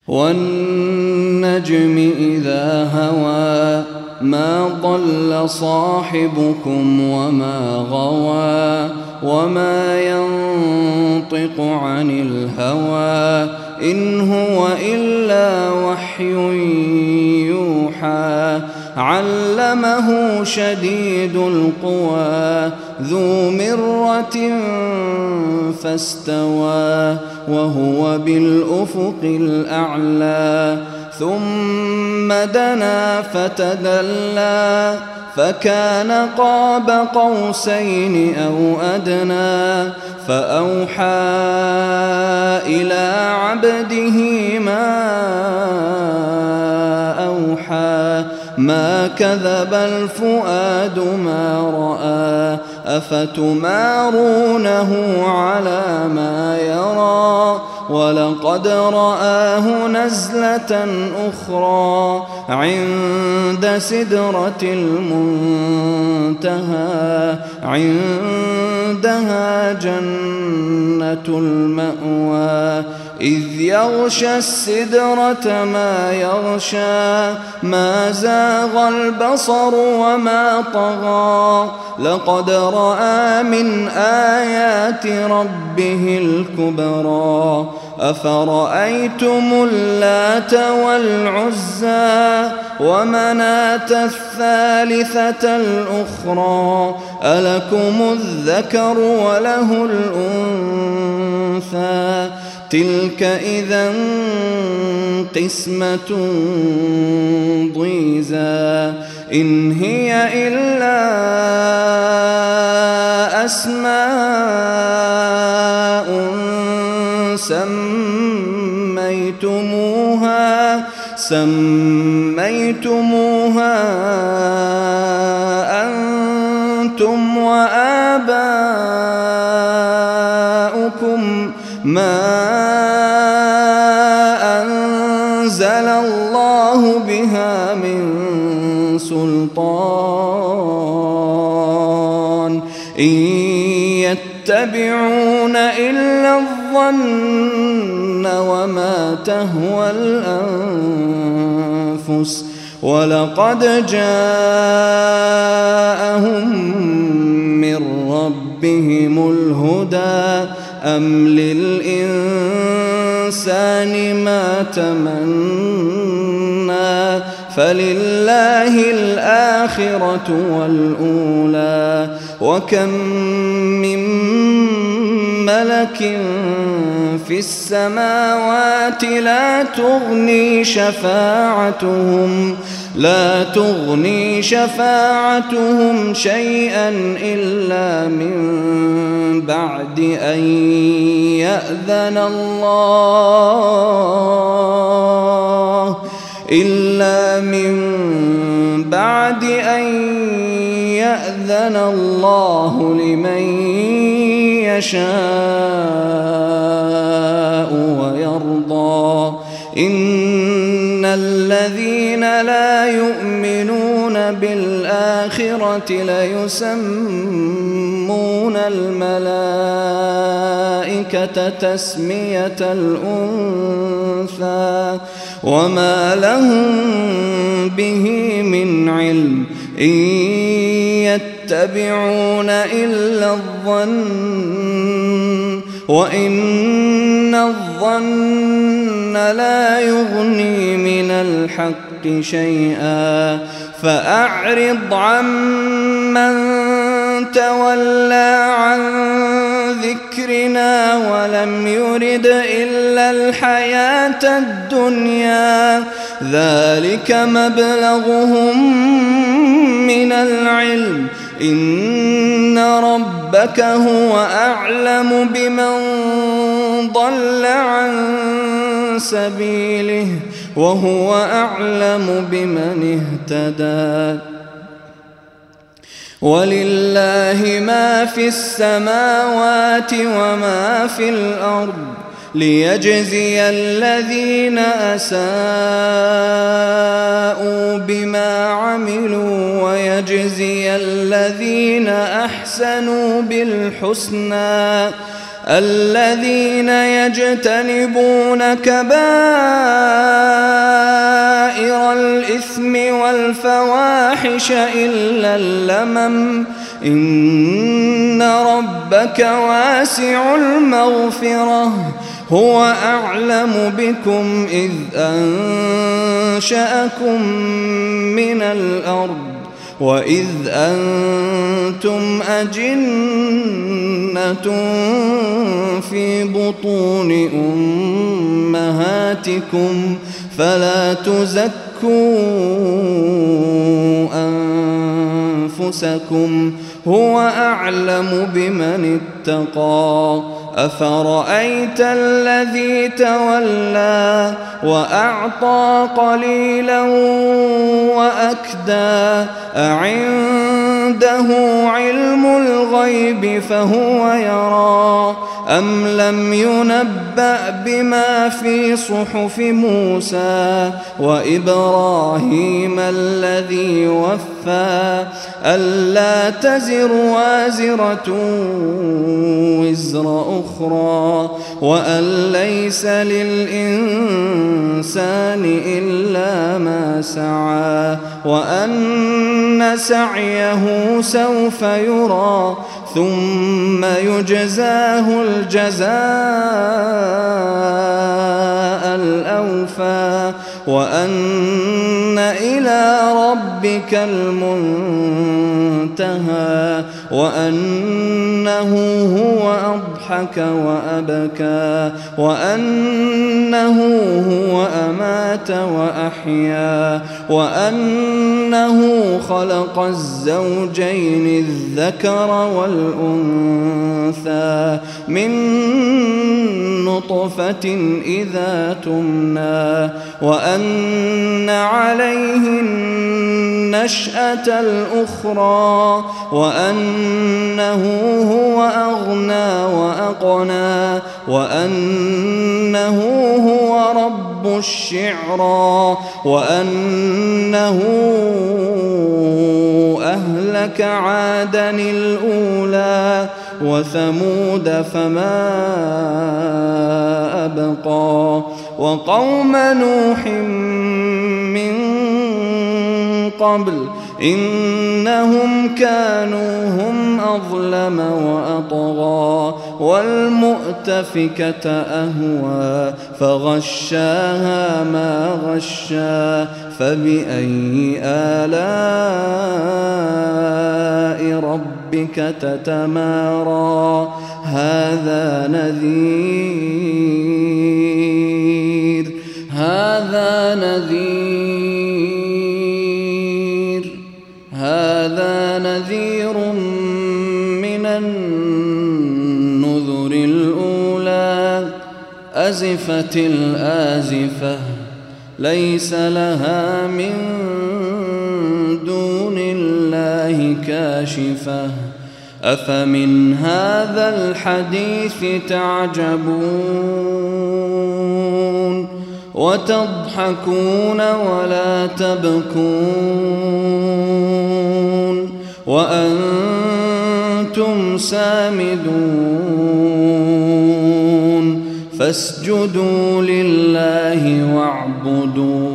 والنجم إذا هوى ما ضل صاحبكم وما غوى وما ينطق عن الهوى إن هو إلا وحي يوحى علمه شديد القوى ذو مرة فاستوى وهو بالأفق الأعلى ثم دنا فتدلى فكان قاب قوسين أو أدنى فأوحى إلى عبده ما أوحى ما كذب الفؤاد ما رأى أفتمارونه على ما يرى ولقد رآه نزلة أخرى عند سدرة المنتهى عندها جنة المأوى إذ يغشى السدرة ما يغشى ما زاغ البصر وما طغى لقد رأى من آيات ربه الكبرى أفرأيتم اللات والعزى ومناة الثالثة الأخرى ألكم الذكر وله الأنثى تلك إذا قسمة ضيزى إن هي إلا أسماء سميتموها أنتم وآباؤكم ما أنزل الله بها من سلطان إن يتبعون إلا الظن وما تهوى الأنفس ولقد جاءهم من ربهم الهدى أم للإنسان ما تمنى فلله الآخرة والأولى وكم من ملك في السماوات لا تغني شفاعتهم شيئا إلا من بعد أن يأذن الله لمن يشاء ويرضى إن الذين لا يؤمنون بالآخرة ليسمون الملائكة تسمية الأنثى وما لهم به من علم إن يتبعون إلا الظن وإن الظن لا يغني من الحق شيئا فأعرض عمن تولى عن ذكرنا ولم يرد إلا الحياة الدنيا ذلك مبلغهم من العلم إن ربك هو أعلم بمن ضل عن سبيله وهو أعلم بمن اهتدى ولله ما في السماوات وما في الأرض ليجزي الذين أساءوا بما عملوا ويجزي الذين أحسنوا بالحسنى الذين يجتنبون كبائر الفواحش إلا اللمم إن ربك واسع المغفرة هو أعلم بكم إذ أنشأكم من الأرض وإذ أنتم أجنة في بطون أمهاتكم فلا تزكوا أنفسكم هو أعلم بمن اتقى أفرأيت الذي تولى وأعطى قليلا وأكدى أعنده علم الغيب فهو يرى أم لم ينبأ بما في صحف موسى وإبراهيم الذي وفى ألا تزر وازرة وزر أخرى وأن ليس للإنسان إلا ما سعى وأن سعيه سوف يرى ثم يجزاه الجزاء الأوفى وأن إلى ربك المنتهى وأنه هو أضحك وأبكى وأنه هو أمات وأحيا وأنه خلق الزوجين الذكر والأنثى من نطفة إذا تمنى وأن عليه النشأة الأخرى وأنه هو أغنى وأقنى وأنه هو رب الشعرى وأنه أهلك عادا الأولى وثمود فما أبقى وقوم نوح من قبل إنهم كانوا هم أظلم وأطغى والمؤتفكة أهوى فغشاها ما غشى فبأي آلاء ربك تتمارى هذا نذير من النذر الأولى أزفت الآزفة ليس لها من دون الله كاشفة أفمن هذا الحديث تعجبون وتضحكون ولا تبكون وأنتم سامدون فاسجدوا لله واعبدوا